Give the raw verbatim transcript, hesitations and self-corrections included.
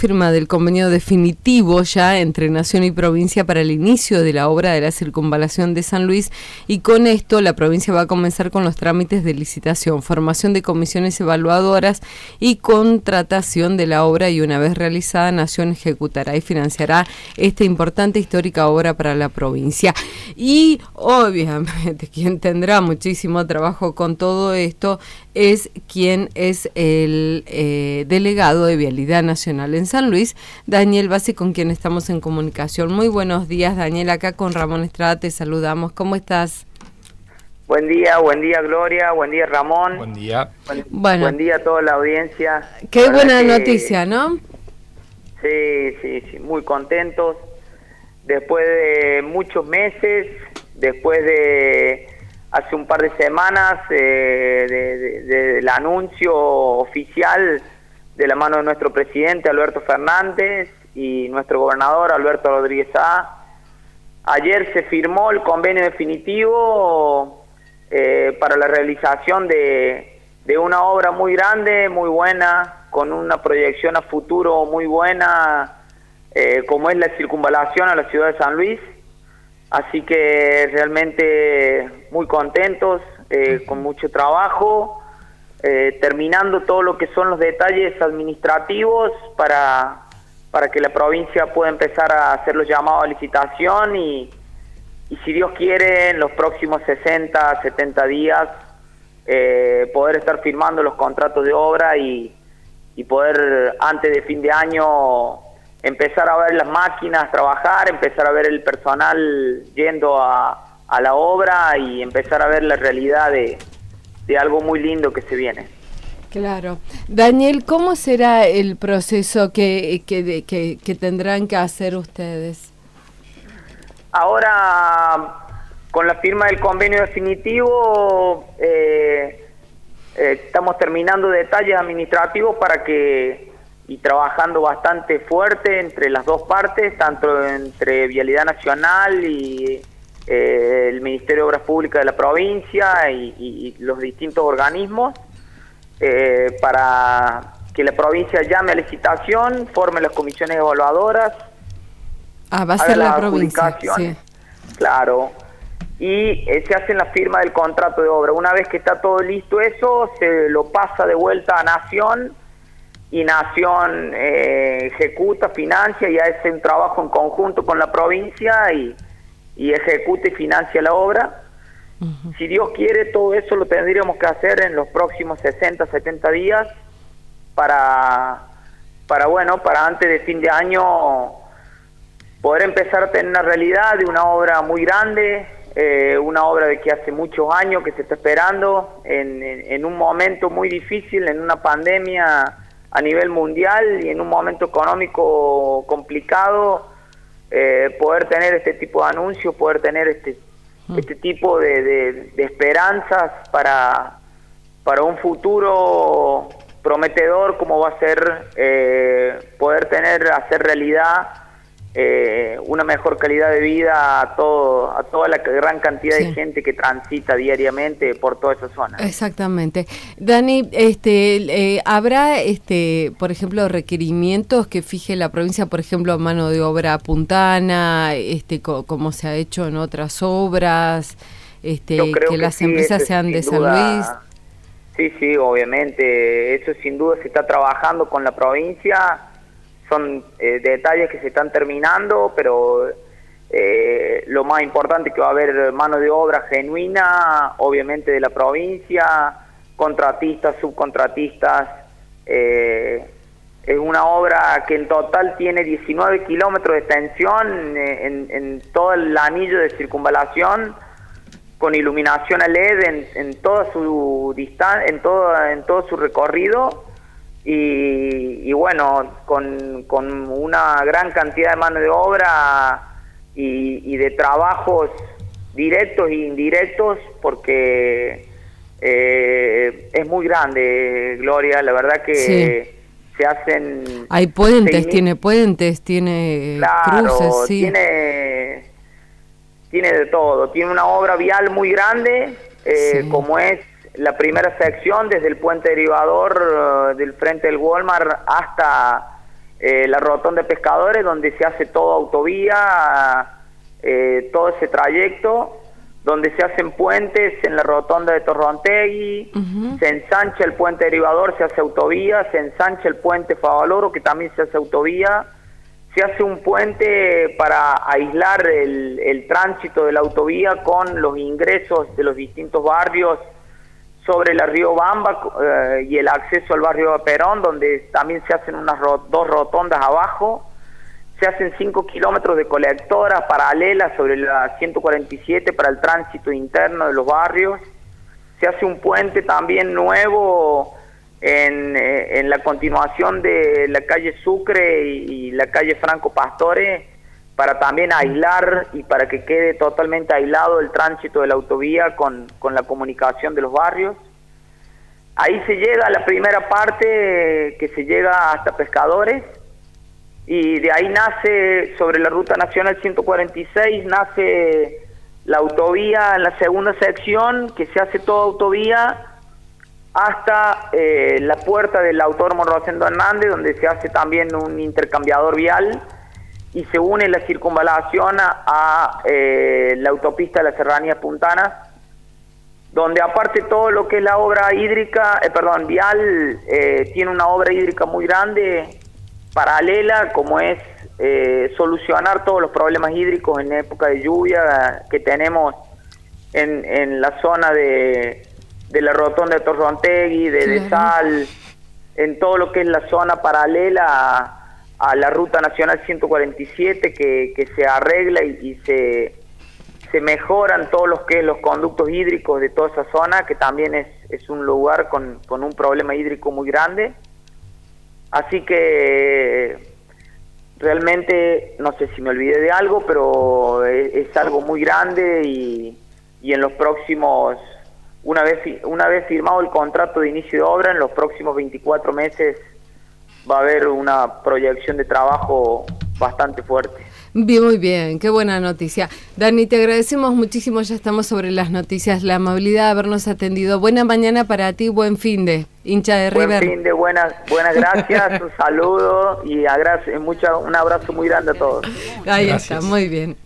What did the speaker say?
firma del convenio definitivo ya entre Nación y provincia para el inicio de la obra de la circunvalación de San Luis, y con esto la provincia va a comenzar con los trámites de licitación, formación de comisiones evaluadoras y contratación de la obra, y una vez realizada Nación ejecutará y financiará esta importante histórica obra para la provincia. Y obviamente quien tendrá muchísimo trabajo con todo esto es quien es el eh, delegado de Vialidad Nacional en San Luis, Daniel Bassi, con quien estamos en comunicación. Muy buenos días, Daniel, acá con Ramón Estrada te saludamos. ¿Cómo estás? Buen día, buen día Gloria, buen día Ramón. Buen día. Buen, bueno, buen día a toda la audiencia. Qué buena que, noticia, ¿no? Sí, sí, sí, muy contentos. Después de muchos meses, después de hace un par de semanas eh, de, de, de, del anuncio oficial de la mano de nuestro presidente Alberto Fernández y nuestro gobernador Alberto Rodríguez A. Ayer se firmó el convenio definitivo eh, para la realización de, de una obra muy grande, muy buena, con una proyección a futuro muy buena, eh, como es la circunvalación a la ciudad de San Luis. Así que realmente muy contentos, eh, con mucho trabajo, eh, terminando todo lo que son los detalles administrativos para, para que la provincia pueda empezar a hacer los llamados a licitación y, y si Dios quiere, en los próximos sesenta, setenta días, eh, poder estar firmando los contratos de obra y, y poder antes de fin de año empezar a ver las máquinas trabajar, empezar a ver el personal yendo a, a la obra y empezar a ver la realidad de, de algo muy lindo que se viene. Claro. Daniel, ¿cómo será el proceso que, que, que, que tendrán que hacer ustedes? Ahora, con la firma del convenio definitivo, eh, eh, estamos terminando detalles administrativos para que y trabajando bastante fuerte entre las dos partes, tanto entre Vialidad Nacional y eh, el Ministerio de Obras Públicas de la provincia y, y, y los distintos organismos, eh, para que la provincia llame a licitación, forme las comisiones evaluadoras. Ah, va a ser la provincia, sí. Claro. Y eh, se hace la firma del contrato de obra. Una vez que está todo listo eso, se lo pasa de vuelta a Nación, y Nación eh, ejecuta, financia y hace un trabajo en conjunto con la provincia y, y ejecuta y financia la obra. Uh-huh. Si Dios quiere, todo eso lo tendríamos que hacer en los próximos sesenta, setenta días para, para bueno, para antes de fin de año poder empezar a tener una realidad de una obra muy grande, eh, una obra de que hace muchos años que se está esperando, en, en, en un momento muy difícil, en una pandemia a nivel mundial y en un momento económico complicado, eh, poder tener este tipo de anuncios, poder tener este mm. este tipo de, de, de esperanzas para, para un futuro prometedor como va a ser eh, poder tener, hacer realidad eh, una mejor calidad de vida a todo a toda la gran cantidad sí. de gente que transita diariamente por toda esa zona. Exactamente. Dani, este eh, habrá este por ejemplo requerimientos que fije la provincia, por ejemplo, mano de obra puntana, este co- como se ha hecho en otras obras, este que, que las sí, empresas sean de San Luis. Sí, sí, obviamente, eso sin duda se está trabajando con la provincia. Son eh, detalles que se están terminando, pero eh, lo más importante es que va a haber mano de obra genuina, obviamente de la provincia, contratistas, subcontratistas. Eh, es una obra que en total tiene diecinueve kilómetros de extensión eh, en, en todo el anillo de circunvalación, con iluminación a L E D en, en toda su distancia, en todo, en todo su recorrido. Y, y bueno, con, con una gran cantidad de mano de obra y, y de trabajos directos e indirectos, porque eh, es muy grande, Gloria, la verdad que sí. se hacen... Hay puentes, seis, tiene puentes, tiene claro, cruces, sí. tiene, tiene de todo, tiene una obra vial muy grande, eh, sí. como es la primera sección desde el puente derivador uh, del frente del Walmart hasta eh, la rotonda de Pescadores, donde se hace toda autovía, eh, todo ese trayecto, donde se hacen puentes en la rotonda de Torrontegui, uh-huh. se ensancha el puente derivador, se hace autovía, se ensancha el puente Favaloro, que también se hace autovía, se hace un puente para aislar el, el tránsito de la autovía con los ingresos de los distintos barrios sobre la Río Bamba eh, y el acceso al barrio de Perón, donde también se hacen unas ro- dos rotondas abajo. Se hacen cinco kilómetros de colectoras paralelas sobre la ciento cuarenta y siete para el tránsito interno de los barrios. Se hace un puente también nuevo en, eh, en la continuación de la calle Sucre y, y la calle Franco Pastore, para también aislar y para que quede totalmente aislado el tránsito de la autovía con, con la comunicación de los barrios. Ahí se llega a la primera parte, que se llega hasta Pescadores, y de ahí nace, sobre la Ruta Nacional ciento cuarenta y seis, nace la autovía en la segunda sección, que se hace toda autovía hasta eh, la puerta del Autódromo Rosendo Hernández, donde se hace también un intercambiador vial, y se une la circunvalación a, a eh, la autopista de la Serranía Puntana, donde aparte todo lo que es la obra hídrica, eh, perdón, vial, eh, tiene una obra hídrica muy grande, paralela, como es eh, solucionar todos los problemas hídricos en época de lluvia que tenemos en, en la zona de, de la rotonda de Torrontegui, de, de Sal, en todo lo que es la zona paralela a, a la Ruta Nacional ciento cuarenta y siete, que, que se arregla y, y se, se mejoran todos los que los conductos hídricos de toda esa zona, que también es, es un lugar con, con un problema hídrico muy grande. Así que realmente, no sé si me olvidé de algo, pero es, es algo muy grande y, y en los próximos, una vez una vez firmado el contrato de inicio de obra, en los próximos veinticuatro meses va a haber una proyección de trabajo bastante fuerte. Bien, muy bien, qué buena noticia. Dani, te agradecemos muchísimo, ya estamos sobre las noticias, la amabilidad de habernos atendido. Buena mañana para ti, buen fin de hincha de River. Buen fin de, buenas, buenas gracias, un saludo y abrazo, mucha, un abrazo muy grande a todos. Ahí gracias. Está, muy bien.